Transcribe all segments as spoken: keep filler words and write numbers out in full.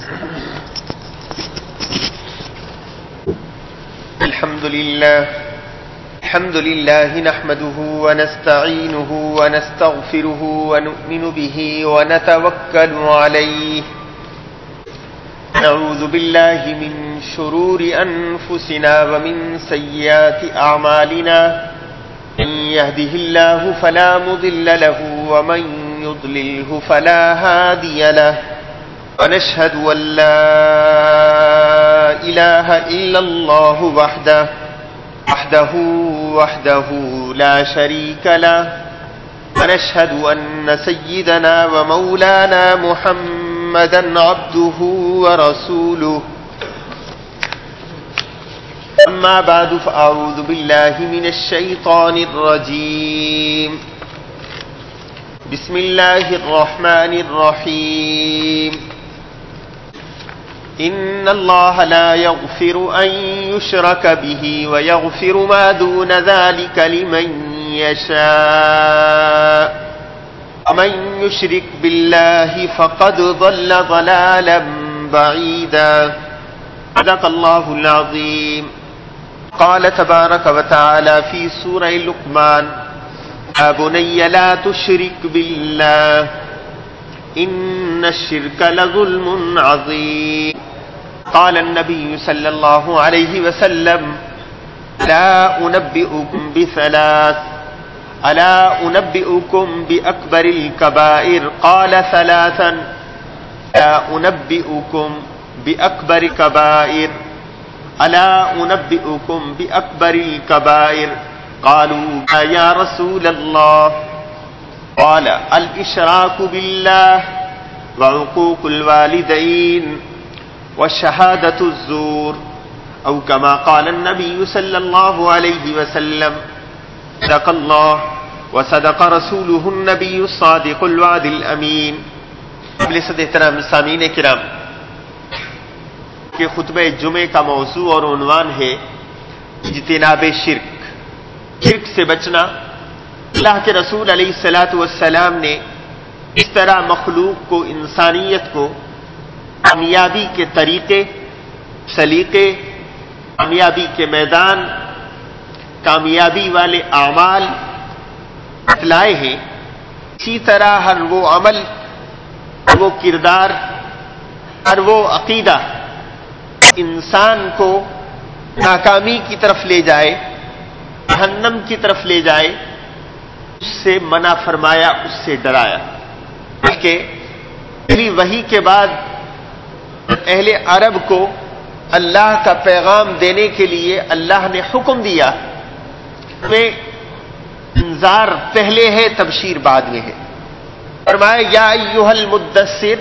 الحمد لله الحمد لله نحمده ونستعينه ونستغفره ونؤمن به ونتوكل عليه نعوذ بالله من شرور أنفسنا ومن سيئات أعمالنا من يهده الله فلا مضل له ومن يضلله فلا هادي له ونشهد أن لا إله إلا الله وحده وحده وحده لا شريك له ونشهد أن سيدنا ومولانا محمدا عبده ورسوله أما بعد فأعوذ بالله من الشيطان الرجيم بسم الله الرحمن الرحيم إن الله لا يغفر أن يشرك به ويغفر ما دون ذلك لمن يشاء ومن يشرك بالله فقد ضل ضلالا بعيدا صدق الله العظيم قال تبارك وتعالى في سورة لقمان يا بني لا تشرك بالله إن الشرك لظلم عظيم قال النبي صلى الله عليه وسلم لا أنبئكم بثلاث ألا أنبئكم بأكبر الكبائر قال ثلاثا لا أنبئكم بأكبر الكبائر ألا أنبئكم بأكبر الكبائر قالوا يا رسول الله قال الإشراك بالله وعقوق الوالدين وشهادة الزور أو كما قال النبي صلى الله عليه وسلم صدق الله وصدق رسوله النبي الصادق الوعد الأمين مجلس احترام سامعین کرام کہ خطبہ جمعے کا موضوع اور عنوان ہے اجتناب شرک شرک سے بچنا۔ اللہ کے رسول علیہ الصلاۃ والسلام نے اس طرح مخلوق کو انسانیت کو کامیابی کے طریقے سلیقے کامیابی کے میدان کامیابی والے اعمال بتلائے ہیں، اسی طرح ہر وہ عمل ہر وہ کردار ہر وہ عقیدہ انسان کو ناکامی کی طرف لے جائے جہنم کی طرف لے جائے اس سے منع فرمایا، اس سے ڈرایا۔ بلکہ پہلی وحی کے بعد اہل عرب کو اللہ کا پیغام دینے کے لیے اللہ نے حکم دیا، میں انذار پہلے ہے تبشیر بعد میں ہے۔ فرمایا یا ایھا المدثر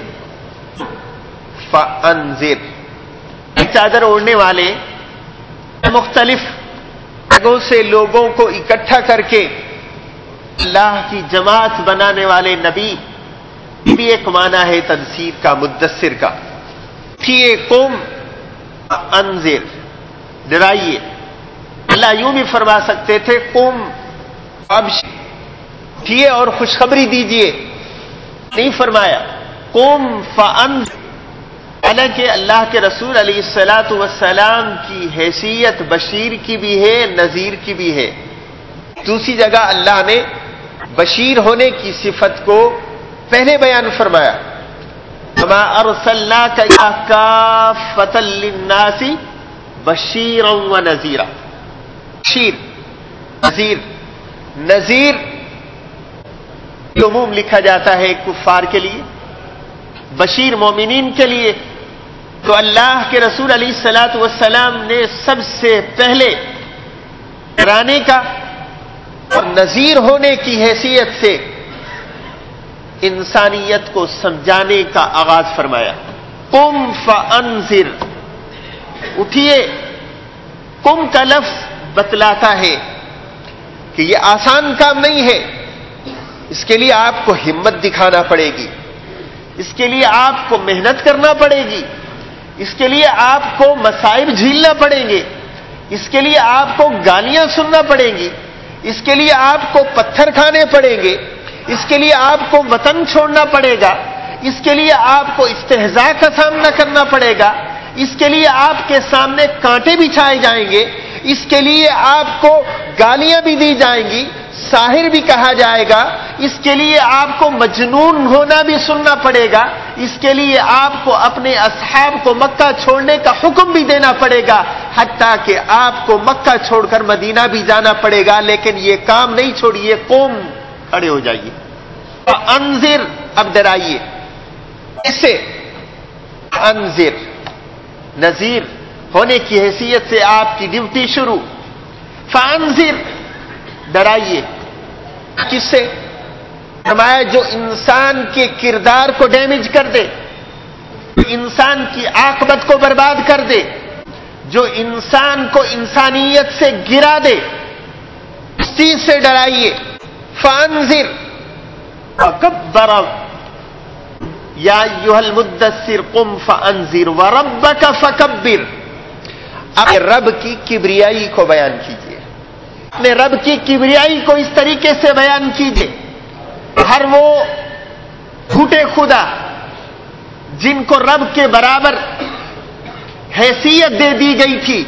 فانذر، چادر اوڑھنے والے مختلف جگہوں سے لوگوں کو اکٹھا کر کے اللہ کی جماعت بنانے والے نبی بھی ایک معنی ہے تدثیر کا، مدثر کا۔ کیے قوم انذر، ڈرائیے۔ اللہ یوں بھی فرما سکتے تھے قوم ابشر، کیے اور خوشخبری دیجیے، نہیں فرمایا قوم فانذر۔ حالانکہ اللہ کے رسول علیہ الصلاۃ والسلام کی حیثیت بشیر کی بھی ہے نذیر کی بھی ہے۔ دوسری جگہ اللہ نے بشیر ہونے کی صفت کو پہلے بیان فرمایا، وما ارسلناک الا کافۃ للناس بشیرا ونذیرا۔ بشیر نذیر نذیر عموم لکھا جاتا ہے کفار کے لیے، بشیر مومنین کے لیے۔ تو اللہ کے رسول علیہ الصلاۃ والسلام نے سب سے پہلے ڈرانے کا اور نذیر ہونے کی حیثیت سے انسانیت کو سمجھانے کا آغاز فرمایا۔ قم فانذر، اٹھیے۔ قم کا لفظ بتلاتا ہے کہ یہ آسان کام نہیں ہے، اس کے لیے آپ کو ہمت دکھانا پڑے گی، اس کے لیے آپ کو محنت کرنا پڑے گی، اس کے لیے آپ کو مصائب جھیلنا پڑیں گے، اس کے لیے آپ کو گالیاں سننا پڑیں گی، اس کے لیے آپ کو پتھر کھانے پڑیں گے، اس کے لیے آپ کو وطن چھوڑنا پڑے گا، اس کے لیے آپ کو استہزاء کا سامنا کرنا پڑے گا، اس کے لیے آپ کے سامنے کانٹے بچھائے جائیں گے، اس کے لیے آپ کو گالیاں بھی دی جائیں گی، ساحر بھی کہا جائے گا، اس کے لیے آپ کو مجنون ہونا بھی سننا پڑے گا، اس کے لیے آپ کو اپنے اصحاب کو مکہ چھوڑنے کا حکم بھی دینا پڑے گا، حتیٰ کہ آپ کو مکہ چھوڑ کر مدینہ بھی جانا پڑے گا، لیکن یہ کام نہیں چھوڑیے، قوم کھڑے ہو جائیے، انذر، اب ڈرائیے، اس سے انذر، نذیر ہونے کی حیثیت سے آپ کی ڈیوٹی شروع، فانذر، ڈرائیے، کس سے؟ فرمایا جو انسان کے کردار کو ڈیمیج کر دے، جو انسان کی عاقبت کو برباد کر دے، جو انسان کو انسانیت سے گرا دے، اس چیز سے ڈرائیے، فانذر وکبر یا ایھا المدثر قم فانذر وربک فکبر، اپنے رب کی کبریائی کو بیان کیجیے، اپنے رب کی کبریائی کو اس طریقے سے بیان کیجیے، ہر وہ جھوٹے خدا جن کو رب کے برابر حیثیت دے دی گئی تھی،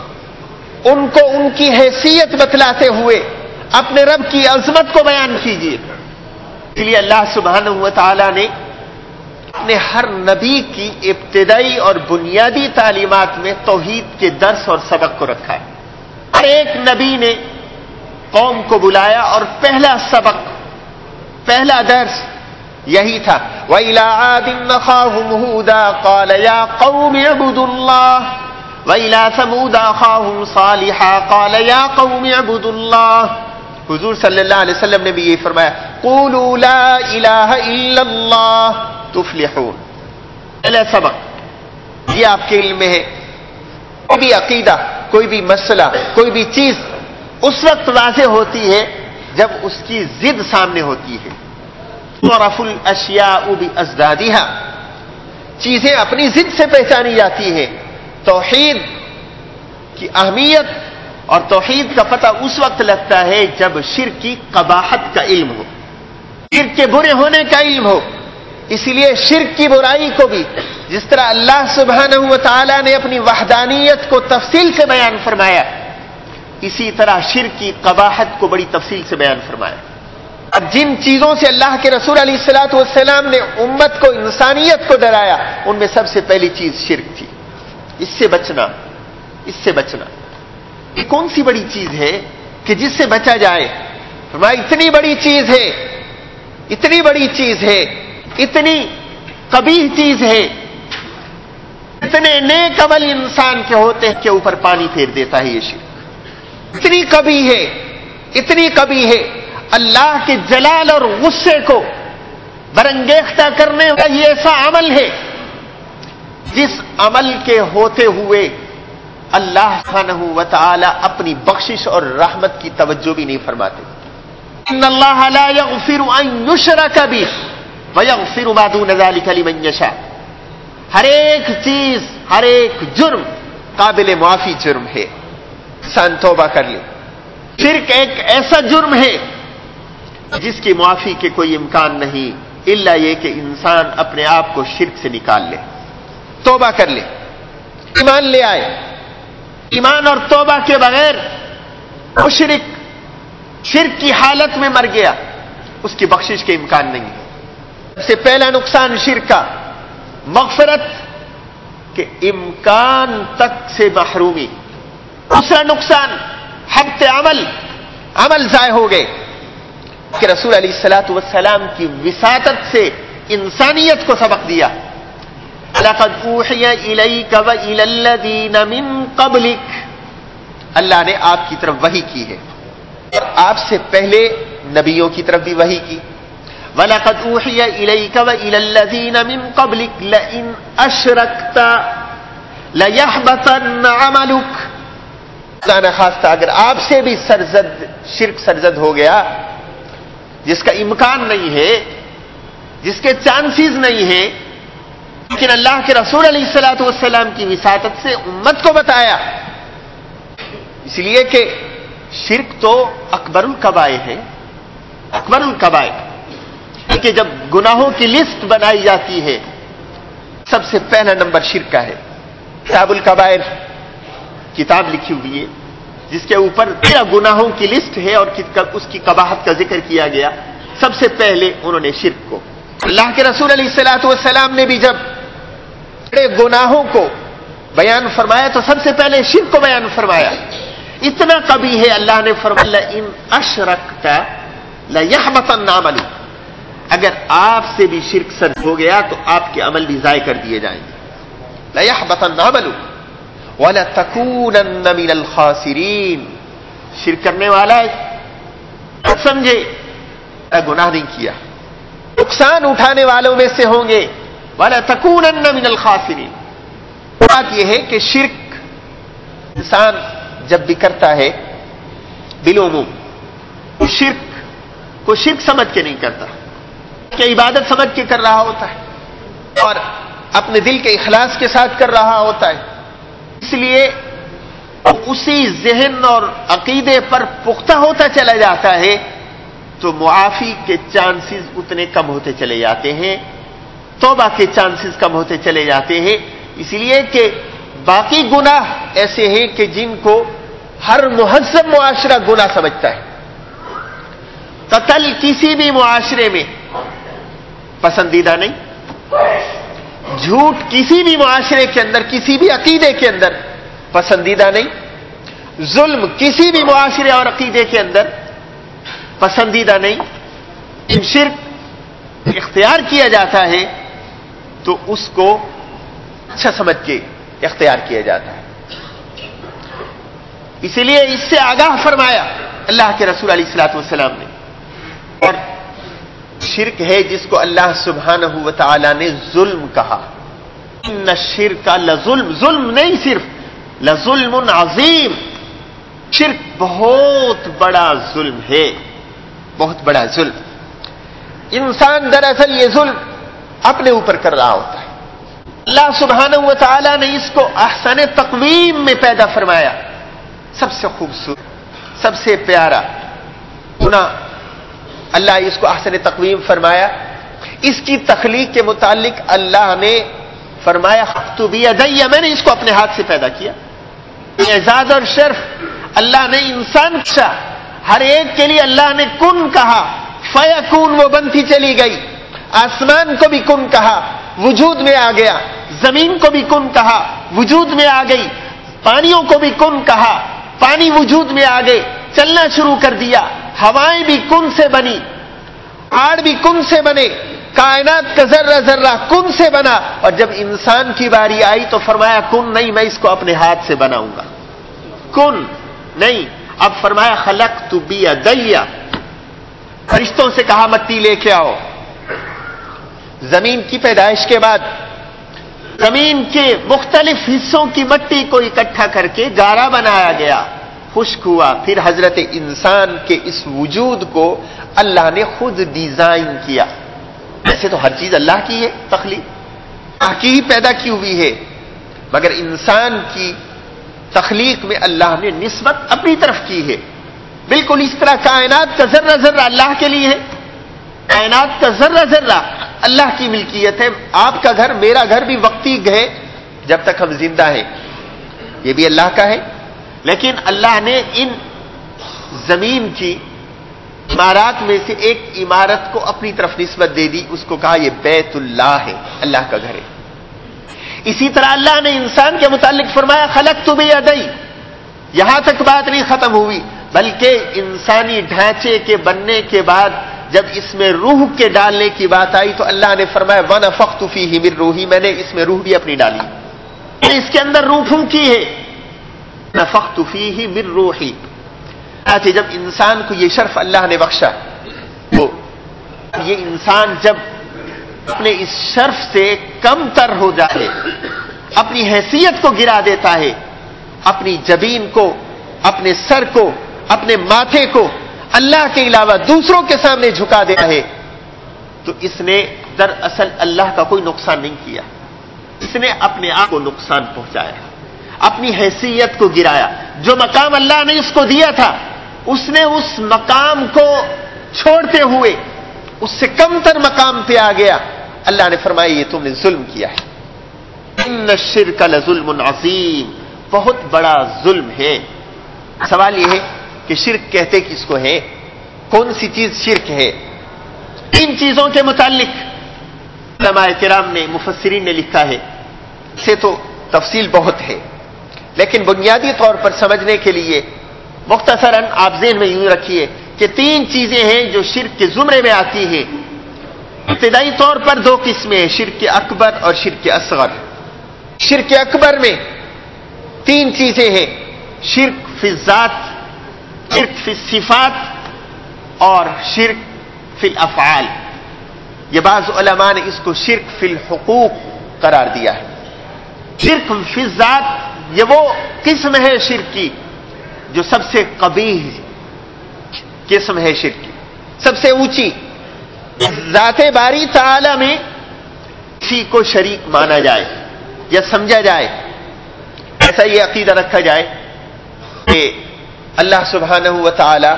ان کو ان کی حیثیت بتلاتے ہوئے اپنے رب کی عظمت کو بیان کیجیے۔ اس لیے اللہ سبحانہ و تعالی نے اپنے ہر نبی کی ابتدائی اور بنیادی تعلیمات میں توحید کے درس اور سبق کو رکھا ہے۔ ہر ایک نبی نے قوم کو بلایا اور پہلا سبق، پہلا درس یہی تھا، وَإِلَىٰ عَادٍ أَخَاهُمْ هُودًا قَالَ يَا قَوْمِ اعْبُدُوا اللَّهَ وَإِلَىٰ ثَمُودَ أَخَاهُمْ صَالِحًا قَالَ يَا قَوْمِ اعْبُدُوا اللَّهَ، حضور صلی اللہ علیہ وسلم نے بھی یہ فرمایا، قُولُوا لَا إِلَٰهَ إِلَّا اللَّهُ تُفْلِحُونَ۔ پہلا سبق یہ آپ کے علم میں ہے، کوئی بھی عقیدہ، کوئی بھی مسئلہ، کوئی بھی چیز اس وقت واضح ہوتی ہے جب اس کی ضد سامنے ہوتی ہے، تُعْرَفُ الْأَشْيَاءُ بِأَضْدَادِهَا، چیزیں اپنی ضد سے پہچانی جاتی ہیں۔ توحید کی اہمیت اور توحید کا پتہ اس وقت لگتا ہے جب شرک کی قباحت کا علم ہو، شرک کے برے ہونے کا علم ہو۔ اسی لیے شرک کی برائی کو بھی جس طرح اللہ سبحانہ و تعالی نے اپنی وحدانیت کو تفصیل سے بیان فرمایا، اسی طرح شرک کی قباحت کو بڑی تفصیل سے بیان فرمایا۔ اب جن چیزوں سے اللہ کے رسول علیہ الصلوۃ والسلام نے امت کو، انسانیت کو ڈرایا، ان میں سب سے پہلی چیز شرک تھی، اس سے بچنا، اس سے بچنا۔ یہ کون سی بڑی چیز ہے کہ جس سے بچا جائے؟ فرمایا اتنی بڑی چیز ہے، اتنی بڑی چیز ہے، اتنی قبیح چیز ہے، اتنے نیک عمل انسان کے ہوتے ہیں کہ اوپر پانی پھیر دیتا ہے یہ شرک، اتنی قبیح ہے، اتنی قبیح ہے، اللہ کے جلال اور غصے کو برانگیختہ کرنے والا یہ ایسا عمل ہے جس عمل کے ہوتے ہوئے اللہ سبحانہ و تعالی اپنی بخشش اور رحمت کی توجہ بھی نہیں فرماتے۔ ان اللہ لا یغفر ان یشرک بہ ویغفر ما دون ذلک لمن یشاء، ہر ایک چیز، ہر ایک جرم قابل معافی جرم ہے، انسان توبہ کر لے۔ شرک ایک ایسا جرم ہے جس کی معافی کے کوئی امکان نہیں، الا یہ کہ انسان اپنے آپ کو شرک سے نکال لے، توبہ کر لے، ایمان لے آئے۔ ایمان اور توبہ کے بغیر مشرک شرک کی حالت میں مر گیا، اس کی بخشش کے امکان نہیں ہے۔ سب سے پہلا نقصان شرک کا مغفرت کے امکان تک سے محرومی، دوسرا نقصان حبط عمل، عمل ضائع ہو گئے کہ رسول علیہ الصلوۃ والسلام کی وساطت سے انسانیت کو سبق دیا، لقد اوحی الیک والی الذین من قبلک، اللہ نے آپ کی طرف وحی کی ہے اور آپ سے پہلے نبیوں کی طرف بھی وحی کی، وَلَقَدْ أُوحِيَ إِلَيْكَ وَإِلَى الَّذِينَ مِن قَبْلِكَ لَئِنْ أَشْرَكْتَ لَيَحْبَطَنَّ عَمَلُكَ، خدا نخواستہ اگر آپ سے بھی سرزد شرک سرزد ہو گیا، جس کا امکان نہیں ہے، جس کے چانسز نہیں ہیں، لیکن اللہ کے رسول علیہ الصلوۃ والسلام کی وساطت سے امت کو بتایا، اس لیے کہ شرک تو اکبر الکبائر ہے، اکبر الکبائر، کہ جب گناہوں کی لسٹ بنائی جاتی ہے سب سے پہلا نمبر شرک کا ہے. کتاب الکبائر کتاب لکھی ہوئی ہے جس کے اوپر تیرہ گناہوں کی لسٹ ہے اور اس کی قباحت کا ذکر کیا گیا. سب سے پہلے انہوں نے شرک کو. اللہ کے رسول علیہ الصلوۃ والسلام نے بھی جب بڑے گناہوں کو بیان فرمایا تو سب سے پہلے شرک کو بیان فرمایا. اتنا قبیح ہے اللہ نے فرمایا ان اشرکت لیحبطن عملک، اگر آپ سے بھی شرک سر ہو گیا تو آپ کے عمل بھی ضائع کر دیے جائیں گے. لیحبطن عملک ولتکونن من الخاسرین. شرک کرنے والا سمجھے گناہ نہیں کیا، نقصان اٹھانے والوں میں سے ہوں گے. وَلَتَكُونَنَّ مِنَ الْخَاسِرِينَ. بات یہ ہے کہ شرک انسان جب بھی کرتا ہے بالعموم شرک کو شرک سمجھ کے نہیں کرتا کہ عبادت سمجھ کے کر رہا ہوتا ہے اور اپنے دل کے اخلاص کے ساتھ کر رہا ہوتا ہے. اس لیے اسی ذہن اور عقیدے پر پختہ ہوتا چلا جاتا ہے تو معافی کے چانسز اتنے کم ہوتے چلے جاتے ہیں، توبہ کے چانسز کم ہوتے چلے جاتے ہیں. اس لیے کہ باقی گناہ ایسے ہیں کہ جن کو ہر مہذب معاشرہ گناہ سمجھتا ہے. قتل کسی بھی معاشرے میں پسندیدہ نہیں، جھوٹ کسی بھی معاشرے کے اندر کسی بھی عقیدے کے اندر پسندیدہ نہیں، ظلم کسی بھی معاشرے اور عقیدے کے اندر پسندیدہ نہیں. شرک اختیار کیا جاتا ہے تو اس کو اچھا سمجھ کے اختیار کیا جاتا ہے. اسی لیے اس سے آگاہ فرمایا اللہ کے رسول علیہ الصلوۃ والسلام نے. اور شرک ہے جس کو اللہ سبحانہ و تعالی نے ظلم کہا. ان الشرک لظلم، ظلم نہیں صرف لظلم عظیم، شرک بہت بڑا ظلم ہے، بہت بڑا ظلم. انسان دراصل یہ ظلم اپنے اوپر کر رہا ہوتا ہے. اللہ سبحانہ و تعالی نے اس کو احسن تقویم میں پیدا فرمایا. سب سے خوبصورت، سب سے پیارا گناہ اللہ اس کو احسن تقویم فرمایا. اس کی تخلیق کے متعلق اللہ نے فرمایا خلقت بیدی، میں نے اس کو اپنے ہاتھ سے پیدا کیا. اعزاز اور شرف اللہ نے انسان کا ہر ایک کے لیے اللہ نے کن کہا فیکون، وہ بنتی چلی گئی. آسمان کو بھی کن کہا وجود میں آ گیا، زمین کو بھی کن کہا وجود میں آ گئی، پانیوں کو بھی کن کہا پانی وجود میں آ گئے، چلنا شروع کر دیا. ہوائیں بھی کن سے بنی، آڑ بھی کن سے بنے، کائنات کا ذرہ ذرہ کن سے بنا. اور جب انسان کی باری آئی تو فرمایا کن نہیں، میں اس کو اپنے ہاتھ سے بناؤں گا. کن نہیں، اب فرمایا خلقت بیدی. فرشتوں سے کہا مٹی لے کے آؤ. زمین کی پیدائش کے بعد زمین کے مختلف حصوں کی مٹی کو اکٹھا کر کے گارا بنایا گیا، خشک ہوا. پھر حضرت انسان کے اس وجود کو اللہ نے خود ڈیزائن کیا. ویسے تو ہر چیز اللہ کی ہے، تخلیق اللہ کی ہی پیدا کی ہوئی ہے، مگر انسان کی تخلیق میں اللہ نے نسبت اپنی طرف کی ہے. بالکل اس طرح کائنات کا ذرہ ذرہ اللہ کے لیے ہے، کائنات کا ذرہ ذرہ اللہ کی ملکیت ہے. آپ کا گھر، میرا گھر بھی وقتی ہے جب تک ہم زندہ ہیں، یہ بھی اللہ کا ہے. لیکن اللہ نے ان زمین کی عمارات میں سے ایک عمارت کو اپنی طرف نسبت دے دی، اس کو کہا یہ بیت اللہ ہے، اللہ کا گھر ہے. اسی طرح اللہ نے انسان کے متعلق فرمایا خلقت بیدی. یہاں تک بات نہیں ختم ہوئی، بلکہ انسانی ڈھانچے کے بننے کے بعد جب اس میں روح کے ڈالنے کی بات آئی تو اللہ نے فرمایا وَنَفَخْتُ فِيهِ مِن رُوحِي، میں نے اس میں روح بھی اپنی ڈالی، اس کے اندر روح پھونکی ہے. نَفَخْتُ فِيهِ مِن رُوحِي. آتے جب انسان کو یہ شرف اللہ نے بخشا تو یہ انسان جب اپنے اس شرف سے کم تر ہو جائے، اپنی حیثیت کو گرا دیتا ہے، اپنی جبین کو، اپنے سر کو، اپنے ماتھے کو اللہ کے علاوہ دوسروں کے سامنے جھکا دیتا ہے، تو اس نے دراصل اللہ کا کوئی نقصان نہیں کیا، اس نے اپنے آپ کو نقصان پہنچایا، اپنی حیثیت کو گرایا. جو مقام اللہ نے اس کو دیا تھا اس نے اس مقام کو چھوڑتے ہوئے اس سے کم تر مقام پہ آ گیا، اللہ نے فرمایا یہ تم نے ظلم کیا ہے۔ ان الشرک لظلم عظیم، بہت بڑا ظلم ہے۔ سوال یہ ہے کہ شرک کہتے کس کو ہے؟ کون سی چیز شرک ہے؟ ان چیزوں کے متعلق علماء کرام نے، مفسرین نے لکھا ہے، سے تو تفصیل بہت ہے، لیکن بنیادی طور پر سمجھنے کے لیے مختصراً آپ ذہن میں یوں رکھیے کہ تین چیزیں ہیں جو شرک کے زمرے میں آتی ہیں۔ ابتدائی طور پر دو قسمیں ہیں، شرک اکبر اور شرک اصغر۔ شرک اکبر میں تین چیزیں ہیں، شرک فی الذات، شرک فی الصفات اور شرک فی الافعال۔ یہ بعض علماء نے اس کو شرک فی الحقوق قرار دیا ہے۔ شرک فی الذات یہ وہ قسم ہے شرک کی جو سب سے قبیح قسم ہے شرک کی، سب سے اونچی۔ ذات باری تعالی میں کسی کو شریک مانا جائے یا سمجھا جائے، ایسا یہ عقیدہ رکھا جائے کہ اللہ سبحانہ و تعالی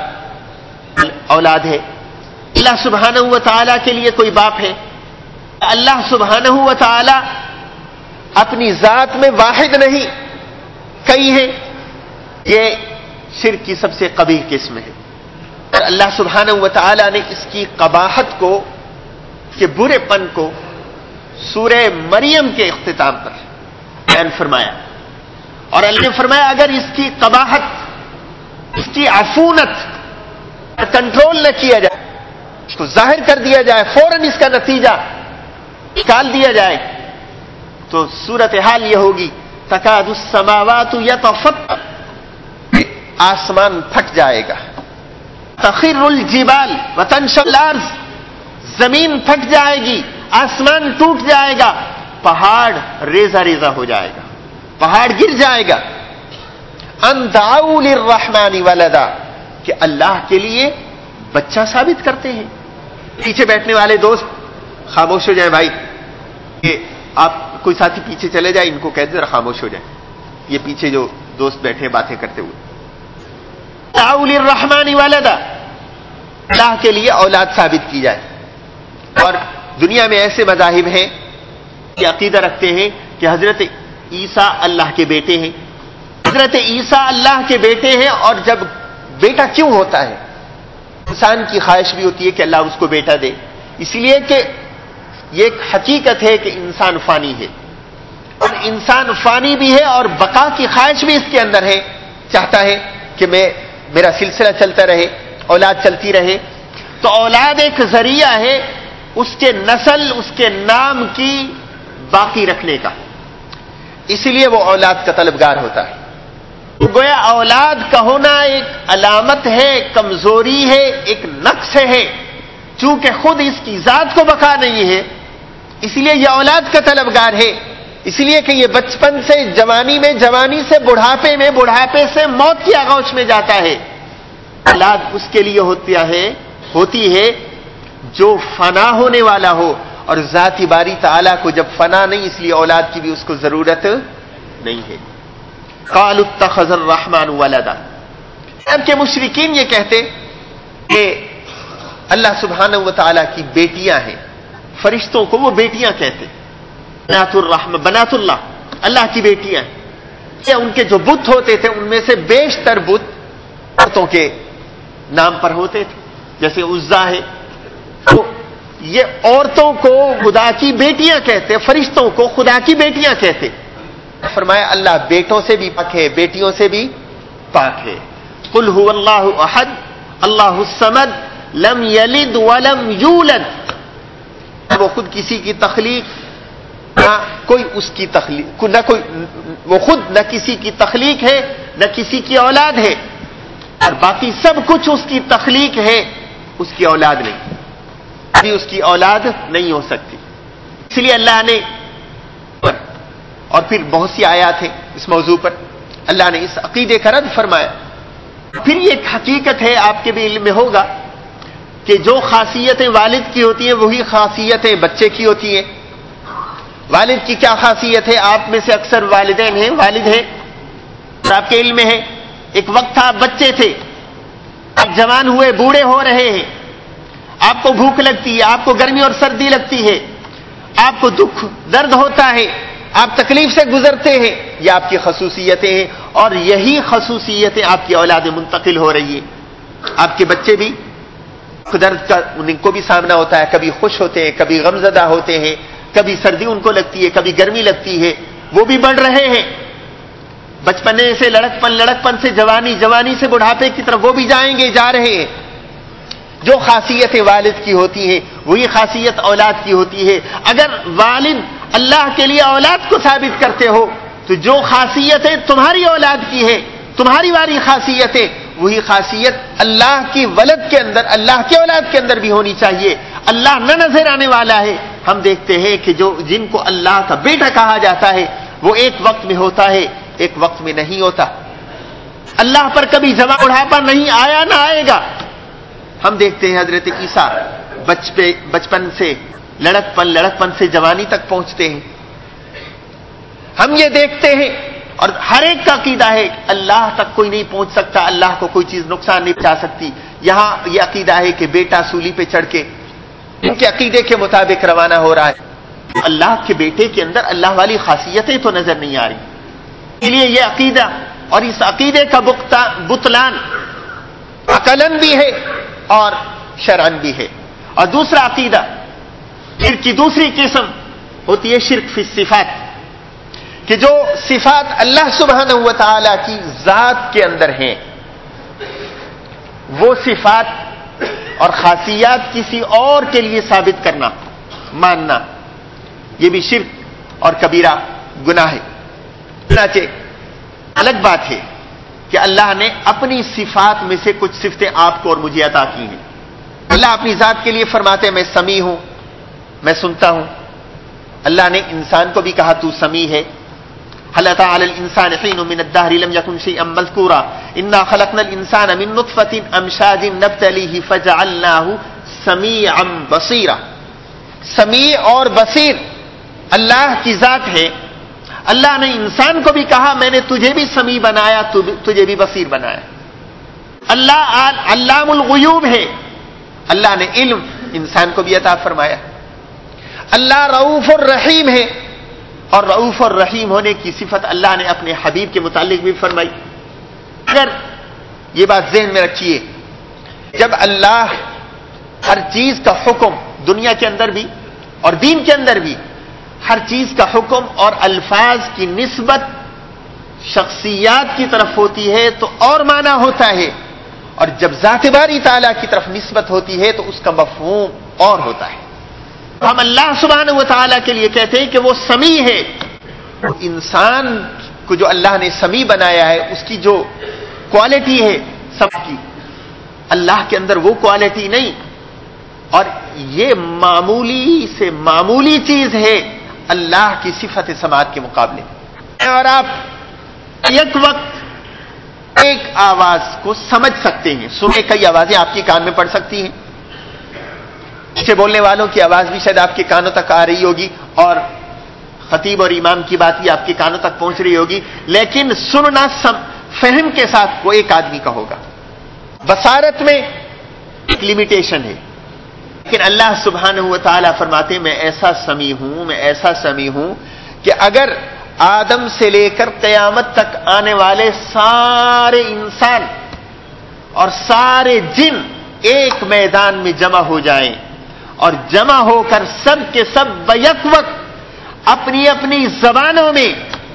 اولاد ہے، اللہ سبحانہ و تعالی کے لیے کوئی باپ ہے، اللہ سبحانہ و تعالی اپنی ذات میں واحد نہیں کئی ہیں، یہ شرک کی سب سے قبیح قسم ہے۔ اور اللہ سبحانہ و تعالی نے اس کی قباحت کو، اس کے برے پن کو سورہ مریم کے اختتام پر بیان فرمایا، اور اللہ نے فرمایا اگر اس کی قباحت، اس کی عفونت کنٹرول نہ کیا جائے، اس کو ظاہر کر دیا جائے، فوراً اس کا نتیجہ نکال دیا جائے، تو صورتحال یہ ہوگی تکاد السماوات یتفطر، آسمان پھٹ جائے گا، تخر الجبال وتنشق الارض، زمین پھٹ جائے گی، آسمان ٹوٹ جائے گا، پہاڑ ریزہ ریزہ ہو جائے گا، پہاڑ گر جائے گا۔ ان دعوا للرحمن ولدا، کہ اللہ کے لیے بچہ ثابت کرتے ہیں۔ پیچھے بیٹھنے والے دوست خاموش ہو جائیں بھائی، کہ آپ کوئی ساتھی پیچھے چلے جائے، ان کو کہہ دیں ذرا خاموش ہو جائیں، یہ پیچھے جو دوست بیٹھے باتیں کرتے ہوئے۔ دعوا للرحمن ولدا، اللہ کے لیے اولاد ثابت کی جائے۔ اور دنیا میں ایسے مذاہب ہیں کہ عقیدہ رکھتے ہیں کہ حضرت عیسیٰ اللہ کے بیٹے ہیں، حضرت عیسیٰ اللہ کے بیٹے ہیں، اور جب بیٹا کیوں ہوتا ہے؟ انسان کی خواہش بھی ہوتی ہے کہ اللہ اس کو بیٹا دے، اس لیے کہ یہ ایک حقیقت ہے کہ انسان فانی ہے، اور انسان فانی بھی ہے اور بقا کی خواہش بھی اس کے اندر ہے، چاہتا ہے کہ میں میرا سلسلہ چلتا رہے، اولاد چلتی رہے۔ تو اولاد ایک ذریعہ ہے اس کے نسل، اس کے نام کی باقی رکھنے کا، اس لیے وہ اولاد کا طلبگار ہوتا ہے۔ گویا اولاد کا ہونا ایک علامت ہے، کمزوری ہے، ایک نقص ہے، چونکہ خود اس کی ذات کو بقا نہیں ہے، اس لیے یہ اولاد کا طلبگار ہے، اس لیے کہ یہ بچپن سے جوانی میں، جوانی سے بڑھاپے میں، بڑھاپے سے موت کی آغوش میں جاتا ہے۔ اولاد اس کے لیے ہوتی ہے ہوتی ہے جو فنا ہونے والا ہو، اور ذاتی باری تعالیٰ کو جب فنا نہیں، اس لیے اولاد کی بھی اس کو ضرورت نہیں ہے۔ قالوا اتخذ الرحمن ولدا، اب کہ مشرکین یہ کہتے کہ اللہ سبحانہ و تعالیٰ کی بیٹیاں ہیں، فرشتوں کو وہ بیٹیاں کہتے، بنات الرحمن، بنات اللہ، اللہ کی بیٹیاں ہیں۔ یا ان کے جو بت ہوتے تھے ان میں سے بیشتر بت عورتوں کے نام پر ہوتے تھے، جیسے عزا ہے، تو یہ عورتوں کو خدا کی بیٹیاں کہتے، فرشتوں کو خدا کی بیٹیاں کہتے۔ فرمایا اللہ بیٹوں سے بھی پاک ہے، بیٹیوں سے بھی پاک ہے۔ قل هو اللہ احد اللہ الصمد لم یلد ولم یولد، وہ خود کسی کی تخلیق، نہ کوئی اس کی تخلیق، نہ کوئی وہ خود نہ کسی کی تخلیق ہے، نہ کسی کی اولاد ہے، اور باقی سب کچھ اس کی تخلیق ہے، اس کی اولاد نہیں، ابھی اس کی اولاد نہیں ہو سکتی۔ اس لیے اللہ نے، اور پھر بہت سی آیات ہیں اس موضوع پر، اللہ نے اس عقیدے کا رد فرمایا۔ پھر یہ ایک حقیقت ہے، آپ کے بھی علم میں ہوگا کہ جو خاصیتیں والد کی ہوتی ہیں وہی خاصیتیں بچے کی ہوتی ہیں۔ والد کی کیا خاصیت ہے؟ آپ میں سے اکثر والدین ہیں، والد ہیں، اور آپ کے علم میں ہے ایک وقت تھا آپ بچے تھے، اب جوان ہوئے، بوڑھے ہو رہے ہیں، آپ کو بھوک لگتی ہے، آپ کو گرمی اور سردی لگتی ہے، آپ کو دکھ درد ہوتا ہے، آپ تکلیف سے گزرتے ہیں، یہ آپ کی خصوصیتیں ہیں، اور یہی خصوصیتیں آپ کی اولاد میں منتقل ہو رہی ہیں۔ آپ کے بچے بھی درد کا ان کو بھی سامنا ہوتا ہے، کبھی خوش ہوتے ہیں، کبھی غمزدہ ہوتے ہیں، کبھی سردی ان کو لگتی ہے، کبھی گرمی لگتی ہے، وہ بھی بڑھ رہے ہیں، بچپنے سے لڑکپن، لڑکپن سے جوانی، جوانی سے بڑھاپے کی طرف وہ بھی جائیں گے، جا رہے ہیں۔ جو خاصیت والد کی ہوتی ہے وہی خاصیت اولاد کی ہوتی ہے۔ اگر والد اللہ کے لیے اولاد کو ثابت کرتے ہو تو جو خاصیتیں تمہاری اولاد کی ہے، تمہاری والی خاصیتیں، وہی خاصیت اللہ کی ولد کے اندر، اللہ کے اولاد کے اندر بھی ہونی چاہیے۔ اللہ نہ نظر آنے والا ہے۔ ہم دیکھتے ہیں کہ جو جن کو اللہ کا بیٹا کہا جاتا ہے وہ ایک وقت میں ہوتا ہے، ایک وقت میں نہیں ہوتا۔ اللہ پر کبھی جوان بڑھاپا نہیں آیا، نہ آئے گا۔ ہم دیکھتے ہیں حضرت عیسیٰ بچپن سے لڑکپن، لڑکپن سے جوانی تک پہنچتے ہیں۔ ہم یہ دیکھتے ہیں، اور ہر ایک کا عقیدہ ہے اللہ تک کوئی نہیں پہنچ سکتا، اللہ کو کوئی چیز نقصان نہیں پہنچا سکتی۔ یہاں یہ عقیدہ ہے کہ بیٹا سولی پہ چڑھ کے ان کے عقیدے کے مطابق روانہ ہو رہا ہے۔ اللہ کے بیٹے کے اندر اللہ والی خاصیتیں تو نظر نہیں آ رہی۔ اس لیے یہ عقیدہ اور اس عقیدے کا بطلان عقلاً بھی ہے اور شرعاً بھی ہے۔ اور دوسرا عقیدہ، شرک کی دوسری قسم ہوتی ہے شرک فی الصفات، کہ جو صفات اللہ سبحانہ و تعالی کی ذات کے اندر ہیں وہ صفات اور خاصیات کسی اور کے لیے ثابت کرنا، ماننا، یہ بھی شرک اور کبیرہ گناہ ہے۔ چنانچہ الگ بات ہے کہ اللہ نے اپنی صفات میں سے کچھ صفتیں آپ کو اور مجھے عطا کی ہیں۔ اللہ اپنی ذات کے لیے فرماتے ہیں میں سمیع ہوں، میں سنتا ہوں۔ اللہ نے انسان کو بھی کہا تو سمیع ہے۔ هل أتى على الإنسان حين من الدهر لم يكن شيئا مذكورا إنا خلقنا الإنسان من نطفة أمشاج نبتليه فجعلناه سميعا بصيرا۔ سمیع اور بصیر اللہ کی ذات ہے۔ اللہ نے انسان کو بھی کہا میں نے تجھے بھی سمیع بنایا، تجھے بھی بصیر بنایا۔ اللہ علام الغیوب ہے، اللہ نے علم انسان کو بھی عطا فرمایا۔ اللہ رؤوف الرحیم ہے، اور رؤوف اور رحیم ہونے کی صفت اللہ نے اپنے حبیب کے متعلق بھی فرمائی۔ اگر یہ بات ذہن میں رکھیے، جب اللہ ہر چیز کا حکم دنیا کے اندر بھی اور دین کے اندر بھی ہر چیز کا حکم اور الفاظ کی نسبت شخصیات کی طرف ہوتی ہے تو اور معنی ہوتا ہے، اور جب ذات باری تعالیٰ کی طرف نسبت ہوتی ہے تو اس کا مفہوم اور ہوتا ہے۔ ہم اللہ سبحانہ و تعالیٰ کے لیے کہتے ہیں کہ وہ سمیع ہے۔ انسان کو جو اللہ نے سمیع بنایا ہے اس کی جو کوالٹی ہے سب کی، اللہ کے اندر وہ کوالٹی نہیں، اور یہ معمولی سے معمولی چیز ہے اللہ کی صفت سماعت کے مقابلے۔ اور آپ ایک وقت ایک آواز کو سمجھ سکتے ہیں، سنے کئی آوازیں آپ کے کان میں پڑ سکتی ہیں، پیچھے بولنے والوں کی آواز بھی شاید آپ کے کانوں تک آ رہی ہوگی، اور خطیب اور امام کی بات بھی آپ کے کانوں تک پہنچ رہی ہوگی، لیکن سننا فہم کے ساتھ وہ ایک آدمی کا ہوگا۔ بصارت میں ایک لمیٹیشن ہے، لیکن اللہ سبحانہ و تعالیٰ فرماتے ہیں میں ایسا سمیع ہوں، میں ایسا سمیع ہوں کہ اگر آدم سے لے کر قیامت تک آنے والے سارے انسان اور سارے جن ایک میدان میں جمع ہو جائیں اور جمع ہو کر سب کے سب بیک وقت اپنی اپنی زبانوں میں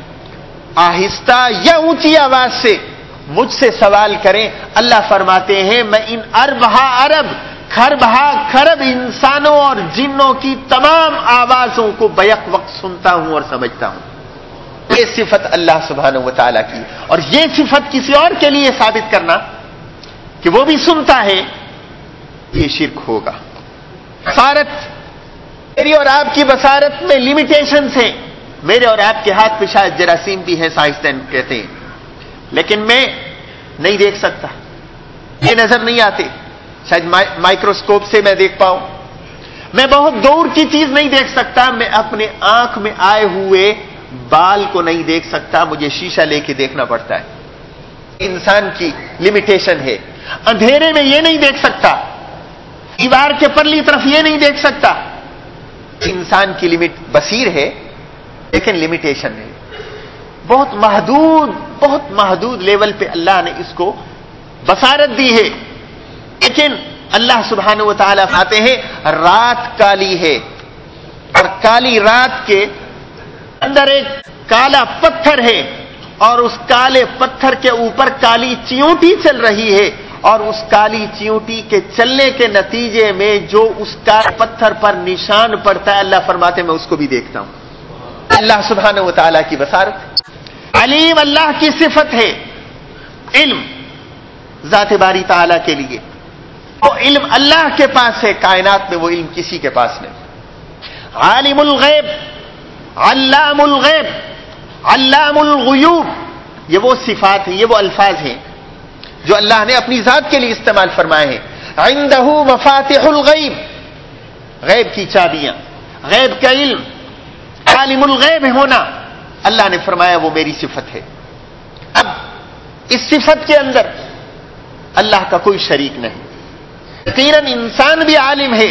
آہستہ یا اونچی آواز سے مجھ سے سوال کریں، اللہ فرماتے ہیں میں ان اربہا ارب کھربہا کھرب انسانوں اور جنوں کی تمام آوازوں کو بیک وقت سنتا ہوں اور سمجھتا ہوں۔ یہ صفت اللہ سبحانہ و تعالیٰ کی، اور یہ صفت کسی اور کے لیے ثابت کرنا کہ وہ بھی سنتا ہے، یہ شرک ہوگا۔ بصارت، میری اور آپ کی بصارت میں لیمیٹیشنز ہیں، میرے اور آپ کے ہاتھ پہ شاید جراثیم بھی ہیں، سائنسدان کہتے ہیں، لیکن میں نہیں دیکھ سکتا، یہ نظر نہیں آتے، شاید مائکروسکوپ سے میں دیکھ پاؤں، میں بہت دور کی چیز نہیں دیکھ سکتا، میں اپنے آنکھ میں آئے ہوئے بال کو نہیں دیکھ سکتا، مجھے شیشہ لے کے دیکھنا پڑتا ہے۔ انسان کی لمیٹیشن ہے۔ اندھیرے میں یہ نہیں دیکھ سکتا، دیوار کے پرلی طرف یہ نہیں دیکھ سکتا. انسان کی لمٹ بصیر ہے لیکن لمیٹیشن ہے, بہت محدود بہت محدود لیول پہ اللہ نے اس کو بصارت دی ہے. لیکن اللہ سبحانہ و تعالیٰ فرماتے ہیں رات کالی ہے اور کالی رات کے اندر ایک کالا پتھر ہے اور اس کالے پتھر کے اوپر کالی چیونٹی چل رہی ہے, اور اس کالی چیونٹی کے چلنے کے نتیجے میں جو اس کالے پتھر پر نشان پڑتا ہے اللہ فرماتے ہیں میں اس کو بھی دیکھتا ہوں. اللہ سبحانہ و تعالیٰ کی بصارت. علیم اللہ کی صفت ہے. علم ذات باری تعالیٰ کے لیے, وہ علم اللہ کے پاس ہے, کائنات میں وہ علم کسی کے پاس نہیں. عالم الغیب, علام الغیب, علام الغیوب, یہ وہ صفات ہیں, یہ وہ الفاظ ہیں جو اللہ نے اپنی ذات کے لیے استعمال فرمائے ہیں. عنده مفاتح الغیب, غیب کی چابیاں, غیب کا علم. عالم الغیب ہونا اللہ نے فرمایا وہ میری صفت ہے. اب اس صفت کے اندر اللہ کا کوئی شریک نہیں. یقیناً انسان بھی عالم ہے,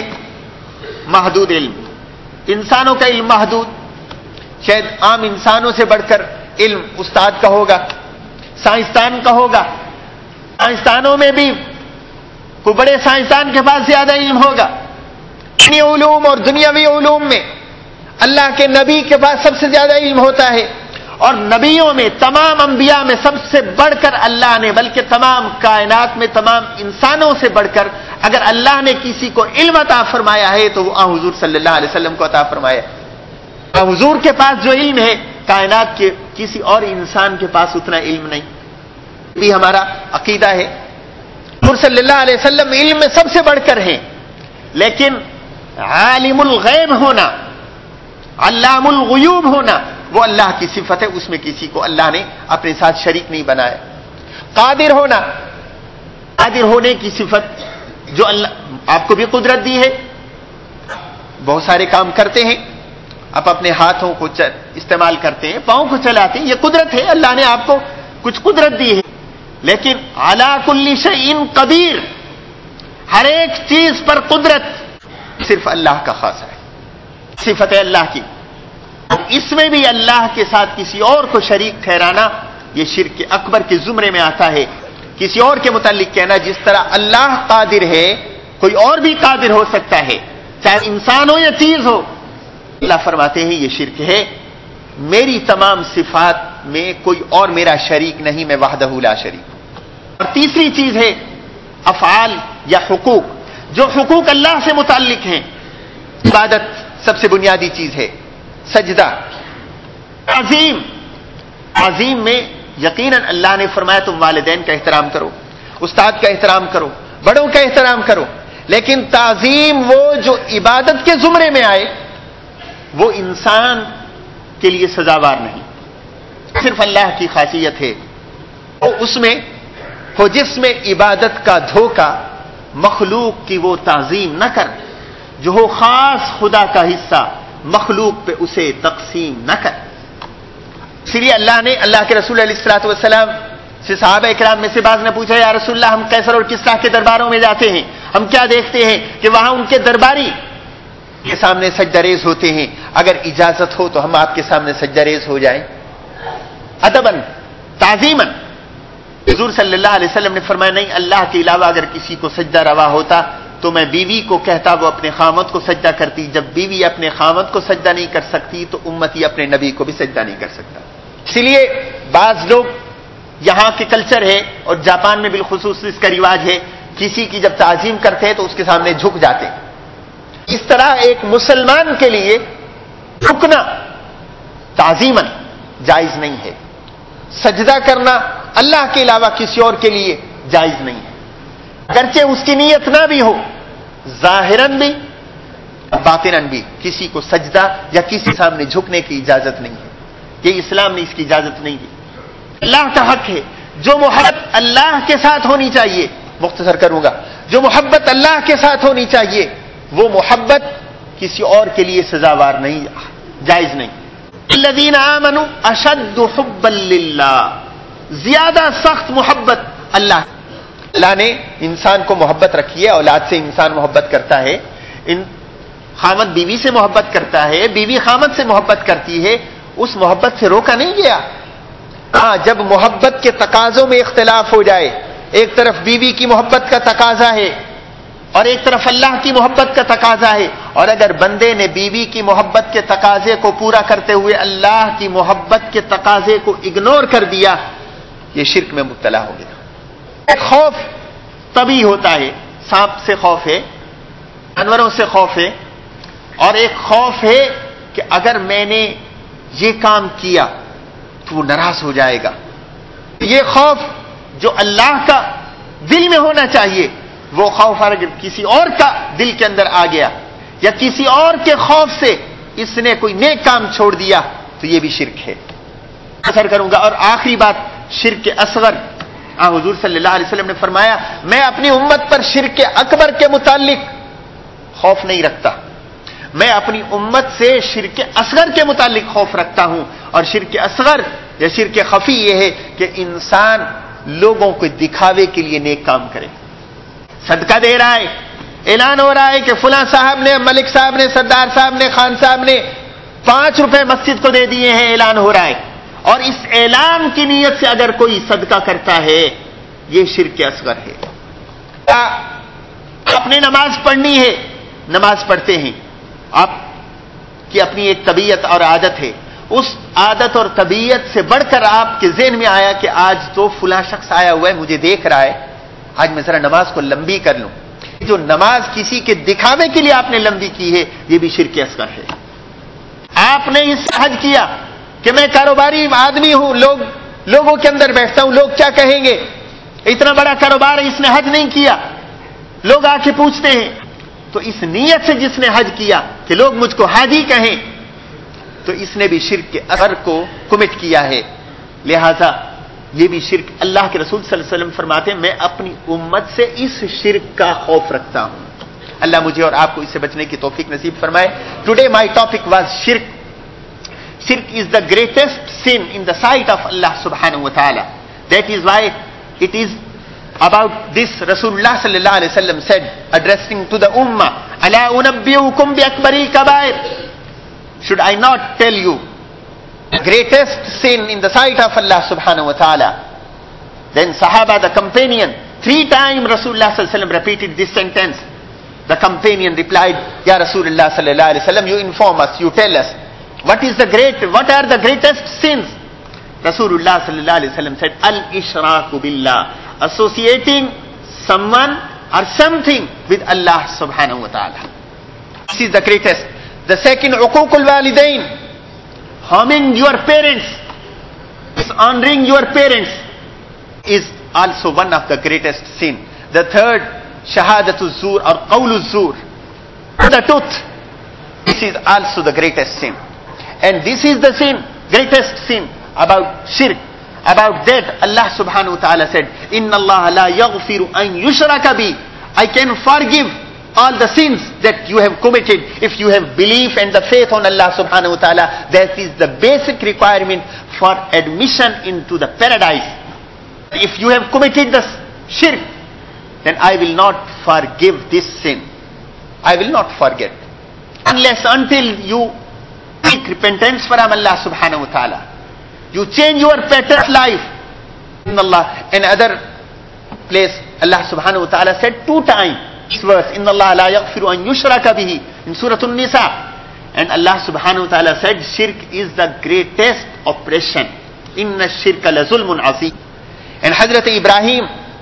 محدود علم. انسانوں کا علم محدود, شاید عام انسانوں سے بڑھ کر علم استاد کا ہوگا, سائنسدان کا ہوگا. سائنسدانوں میں بھی کوئی بڑے سائنسدان کے پاس زیادہ علم ہوگا. دینی علوم اور دنیاوی علوم میں اللہ کے نبی کے پاس سب سے زیادہ علم ہوتا ہے, اور نبیوں میں تمام انبیاء میں سب سے بڑھ کر اللہ نے, بلکہ تمام کائنات میں تمام انسانوں سے بڑھ کر اگر اللہ نے کسی کو علم عطا فرمایا ہے تو وہ آن حضور صلی اللہ علیہ وسلم کو عطا فرمایا. حضور کے پاس جو علم ہے کائنات کے کسی اور انسان کے پاس اتنا علم نہیں. بھی ہمارا عقیدہ ہے حضور صلی اللہ علیہ وسلم علم میں سب سے بڑھ کر ہیں, لیکن عالم الغیب ہونا, علام الغیوب ہونا وہ اللہ کی صفت ہے, اس میں کسی کو اللہ نے اپنے ساتھ شریک نہیں بنایا. قادر ہونا, قادر ہونے کی صفت جو اللہ آپ کو بھی قدرت دی ہے, بہت سارے کام کرتے ہیں, آپ اپنے ہاتھوں کو استعمال کرتے ہیں, پاؤں کو چلاتے ہیں, یہ قدرت ہے, اللہ نے آپ کو کچھ قدرت دی ہے. لیکن علی کل شیء قدیر, ہر ایک چیز پر قدرت صرف اللہ کا خاص ہے, صفت ہے اللہ کی. اس میں بھی اللہ کے ساتھ کسی اور کو شریک ٹھہرانا یہ شرک اکبر کے زمرے میں آتا ہے. کسی اور کے متعلق کہنا جس طرح اللہ قادر ہے کوئی اور بھی قادر ہو سکتا ہے, چاہے انسان ہو یا چیز ہو. اللہ فرماتے ہیں یہ شرک ہے, میری تمام صفات میں کوئی اور میرا شریک نہیں, میں وحدہ لا شریک. اور تیسری چیز ہے افعال یا حقوق, جو حقوق اللہ سے متعلق ہیں. عبادت سب سے بنیادی چیز ہے, سجدہ, تعظیم. تعظیم میں یقیناً اللہ نے فرمایا تم والدین کا احترام کرو, استاد کا احترام کرو, بڑوں کا احترام کرو. لیکن تعظیم وہ جو عبادت کے زمرے میں آئے وہ انسان کے لیے سزاوار نہیں, صرف اللہ کی خاصیت ہے. وہ اس میں ہو جس میں عبادت کا دھوکہ, مخلوق کی وہ تعظیم نہ کر, جو ہو خاص خدا کا حصہ مخلوق پہ اسے تقسیم نہ کر. اس لیے اللہ نے اللہ کے رسول علیہ الصلوۃ والسلام سے صحابہ کرام میں سے بعض نے پوچھا یا رسول اللہ ہم قیصر اور کسریٰ کے درباروں میں جاتے ہیں, ہم کیا دیکھتے ہیں کہ وہاں ان کے درباری کے سامنے سجدہ ریز ہوتے ہیں, اگر اجازت ہو تو ہم آپ کے سامنے سجدہ ریز ہو جائیں ادباً تعظیماً. حضور صلی اللہ علیہ وسلم نے فرمایا نہیں, اللہ کے علاوہ اگر کسی کو سجدہ روا ہوتا تو میں بیوی کو کہتا وہ اپنے خامد کو سجدہ کرتی. جب بیوی اپنے خامد کو سجدہ نہیں کر سکتی تو امتی اپنے نبی کو بھی سجدہ نہیں کر سکتا. اس لیے بعض لوگ یہاں کے کلچر ہے اور جاپان میں بالخصوص اس کا رواج ہے, کسی کی جب تعظیم کرتے ہیں تو اس کے سامنے جھک جاتے. اس طرح ایک مسلمان کے لیے جھکنا تعظیماً جائز نہیں ہے. سجدہ کرنا اللہ کے علاوہ کسی اور کے لیے جائز نہیں ہے, اگرچہ اس کی نیت نہ بھی ہو. ظاہراً بھی باطناً بھی کسی کو سجدہ یا کسی سامنے جھکنے کی اجازت نہیں ہے, یہ اسلام نے اس کی اجازت نہیں دی. اللہ کا حق ہے, جو محبت اللہ کے ساتھ ہونی چاہیے, مختصر کروں گا, جو محبت اللہ کے ساتھ ہونی چاہیے وہ محبت کسی اور کے لیے سزاوار نہیں, جائز نہیں. الذین آمنوا اشد حبا للہ, زیادہ سخت محبت اللہ. اللہ نے انسان کو محبت رکھی ہے، اولاد سے انسان محبت کرتا ہے، ان خامد بیوی سے محبت کرتا ہے، بیوی خامد سے محبت کرتی ہے، اس محبت سے روکا نہیں گیا۔ ہاں، جب محبت کے تقاضوں میں اختلاف ہو جائے، ایک طرف بیوی کی محبت کا تقاضا ہے اور ایک طرف اللہ کی محبت کا تقاضا ہے، اور اگر بندے نے بیوی کی محبت کے تقاضے کو پورا کرتے ہوئے اللہ کی محبت کے تقاضے کو اگنور کر دیا، یہ شرک میں مبتلا ہو گیا۔ ایک خوف طبی ہوتا ہے، سانپ سے خوف ہے، جانوروں سے خوف ہے، اور ایک خوف ہے کہ اگر میں نے یہ کام کیا تو وہ ناراض ہو جائے گا۔ یہ خوف جو اللہ کا دل میں ہونا چاہیے، وہ خوف اگر کسی اور کا دل کے اندر آ گیا یا کسی اور کے خوف سے اس نے کوئی نیک کام چھوڑ دیا تو یہ بھی شرک ہے۔ اثر کروں گا۔ اور آخری بات، شرک اصغر۔ ہاں، حضور صلی اللہ علیہ وسلم نے فرمایا، میں اپنی امت پر شرک اکبر کے متعلق خوف نہیں رکھتا، میں اپنی امت سے شرک اصغر کے متعلق خوف رکھتا ہوں۔ اور شرک اصغر یا شرک خفی یہ ہے کہ انسان لوگوں کو دکھاوے کے لیے نیک کام کرے، صدقہ دے رہا ہے، اعلان ہو رہا ہے کہ فلاں صاحب نے، ملک صاحب نے، سردار صاحب نے، خان صاحب نے پانچ روپے مسجد کو دے دیے ہیں، اعلان ہو رہا ہے، اور اس اعلان کی نیت سے اگر کوئی صدقہ کرتا ہے، یہ شرک اصغر ہے۔ آپ نے نماز پڑھنی ہے، نماز پڑھتے ہیں، آپ کی اپنی ایک طبیعت اور عادت ہے، اس عادت اور طبیعت سے بڑھ کر آپ کے ذہن میں آیا کہ آج تو فلاں شخص آیا ہوا ہے، مجھے دیکھ رہا ہے، آج میں ذرا نماز کو لمبی کر لوں۔ جو نماز کسی کے دکھاوے کے لیے آپ نے لمبی کی ہے، یہ بھی شرک اصغر ہے۔ آپ نے اس حج کیا کہ میں کاروباری آدمی ہوں، لوگ لوگوں کے اندر بیٹھتا ہوں، لوگ کیا کہیں گے، اتنا بڑا کاروبار ہے، اس نے حج نہیں کیا، لوگ آ کے پوچھتے ہیں، تو اس نیت سے جس نے حج کیا کہ لوگ مجھ کو حاجی کہیں، تو اس نے بھی شرک کے اثر کو کمٹ کیا ہے۔ لہذا یہ بھی شرک، اللہ کے رسول صلی اللہ علیہ وسلم فرماتے ہیں، میں اپنی امت سے اس شرک کا خوف رکھتا ہوں۔ اللہ مجھے اور آپ کو اس سے بچنے کی توفیق نصیب فرمائے۔ ٹوڈے مائی ٹاپک واز شرک۔ شرک is the greatest sin in the sight of Allah subhanahu wa ta'ala. That is why it is about this Rasulullah sallallahu alaihi wasallam said, addressing to the ummah, ala unabbiukum bi akbaril kabair. Should I not tell you the greatest sin in the sight of Allah subhanahu wa ta'ala? Then Sahaba, the companion, three times Rasulullah sallallahu alaihi wasallam repeated this sentence. The companion replied, Ya Rasulullah sallallahu alaihi wasallam, you inform us, you tell us, what is the great, what are the greatest sins? Rasulullah sallallahu alaihi wasallam said, al-ishraku billah, associating someone or something with Allah subhanahu wa ta'ala. This is the greatest. The second, uququl walidain, harming your parents, dishonoring your parents is also one of the greatest sin. The third, shahadatul zur or qawlul zur, the truth. This is also the greatest sin. And this is the sin, greatest sin about shirk. About that, Allah subhanahu wa ta'ala said, Inna Allah la yaghfiru an yushraka bi. I can forgive all the sins that you have committed if you have belief and the faith on Allah subhanahu wa ta'ala. That is the basic requirement for admission into the paradise. If you have committed the shirk, then I will not forgive this sin. I will not forget. Unless until you seek repentance from Allah subhanahu wa ta'ala, you change your pattern of life. In Allah, another place, Allah subhanahu wa ta'ala said two times this verse, Inna Allah la yaghfiru an yushraka bihi, in Surah An-Nisa. And Allah subhanahu wa ta'ala said, shirk is the greatest oppression. Inna shirka la zulmun azim. And Hazrat Ibrahim,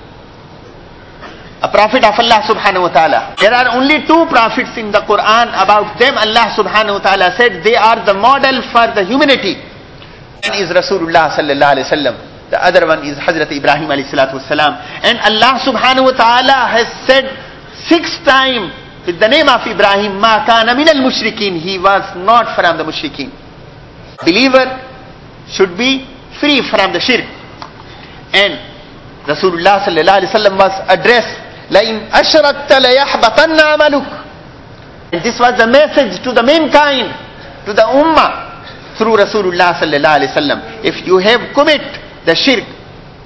a prophet of Allah subhanahu wa ta'ala, there are only two prophets in the Quran. About them Allah subhanahu wa ta'ala said they are the model for the humanity. One is Rasulullah sallallahu alaihi wasallam, the other one is Hazrat Ibrahim alayhi salatu wassalam. And Allah subhanahu wa ta'ala has said six times with the name of Ibrahim, ma kana min al mushrikeen, he was not from the mushrikeen. Believer should be free from the shirk. And Rasulullah sallallahu alaihi wasallam was addressed, la in ashrakta la yahbatanna amaluk. And this was the message to the mankind, to the ummah, through Rasulullah sallallahu alaihi wasallam. If you have commit the shirk,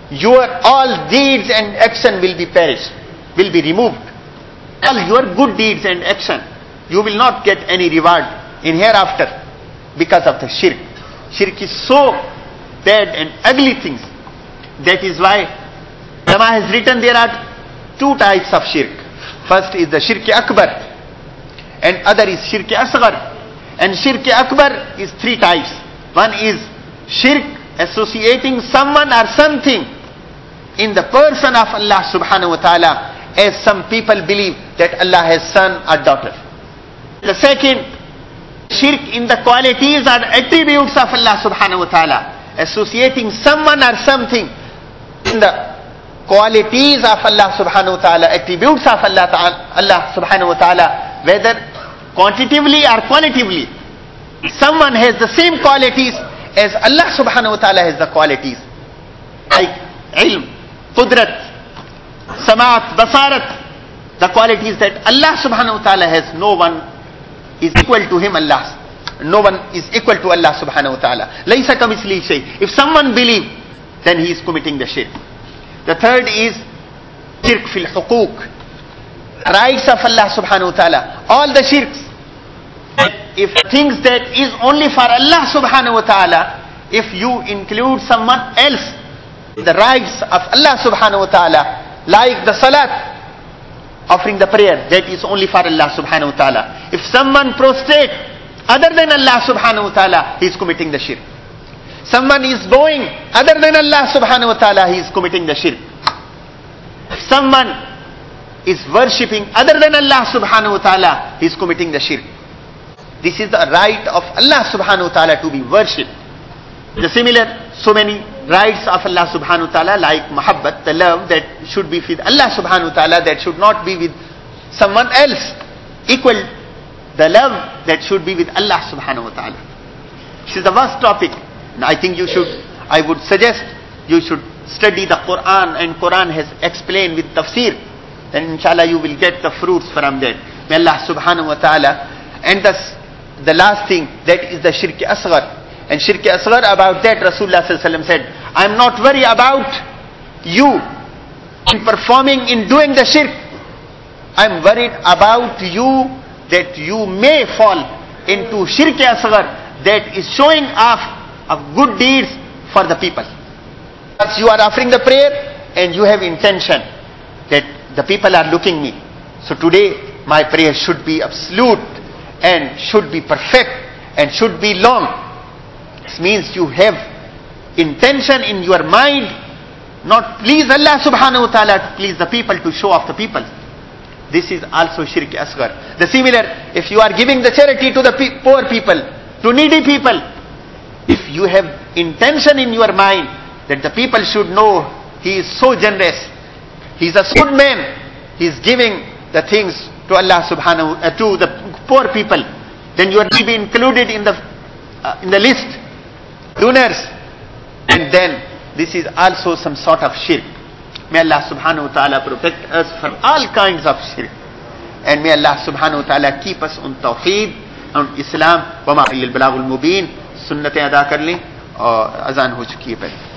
your all deeds and action will be perished, will be removed. All your good deeds and action, you will not get any reward in hereafter because of the shirk. Shirk is so bad and ugly things. That is why Ulama has written there are two types of shirk. First is the shirk akbar and other is shirk asghar. And shirk akbar is three types. One is shirk associating someone or something in the person of Allah subhanahu wa ta'ala, as some people believe that Allah has son or daughter. The second, shirk in the qualities or attributes of Allah subhanahu wa ta'ala, associating someone or something in the qualities of Allah subhanahu wa ta'ala, attributes of Allah, Allah subhanahu wa ta'ala, whether quantitatively or qualitatively. Someone has the same qualities as Allah subhanahu wa ta'ala has the qualities, like ilm, qudrat, samaat, basarat, the qualities that Allah subhanahu wa ta'ala has. No one is equal to him, Allah. No one is equal to Allah subhanahu wa ta'ala. Laysa kamithlihi shay. If someone believes, then he is committing the shirk. The third is shirk fil huquq, rights of Allah subhanahu wa ta'ala. All the shirks, if things that is only for Allah subhanahu wa ta'ala, if you include someone else, the rights of Allah subhanahu wa ta'ala, like the salat, offering the prayer, that is only for Allah subhanahu wa ta'ala. If someone prostrate other than Allah subhanahu wa ta'ala, he is committing the shirk. Someone is bowing other than Allah subhanahu wa ta'ala, he is committing the shirk. If someone is worshipping other than Allah subhanahu wa ta'ala, he is committing the shirk. This is the right of Allah subhanahu wa ta'ala to be worshipped. The similar, so many rights of Allah subhanahu wa ta'ala, like muhabbat, the love that should be with Allah subhanahu wa ta'ala, that should not be with someone else. Equal, the love that should be with Allah subhanahu wa ta'ala. This is the vast topic. And I think you should, I would suggest you should study the Quran, and Quran has explained with tafsir. Then inshallah you will get the fruits from that. May Allah subhanahu wa ta'ala. And thus, the last thing, that is the shirk asghar. And shirk asghar, about that Rasulullah sallallahu alaihi wasallam said, I am not worried about you in performing, in doing the shirk. I am worried about you that you may fall into shirk asghar, that is showing off of good deeds for the people. As you are offering the prayer and you have intention that the people are looking me, so today my prayer should be absolute and should be perfect and should be long. This means you have intention in your mind, not please Allah subhanahu wa ta'ala, to please the people, to show off the people. This is also shirk asghar. The similar, if you are giving the charity to the pe- poor people, to needy people, if you have intention in your mind that the people should know he is so generous, he is a good man, he is giving the things to Allah subhanahu uh, to the poor people, then you are to be included in the uh, in the list, donors, and then this is also some sort of shirk. May Allah subhanahu wa ta'ala protect us from all kinds of shirk, and may Allah subhanahu wa ta'ala keep us on tawheed, on Islam. Wa ma lil balagul mubin. सुन्नतें अदा कर लें और अजान हो चुकी है पहले.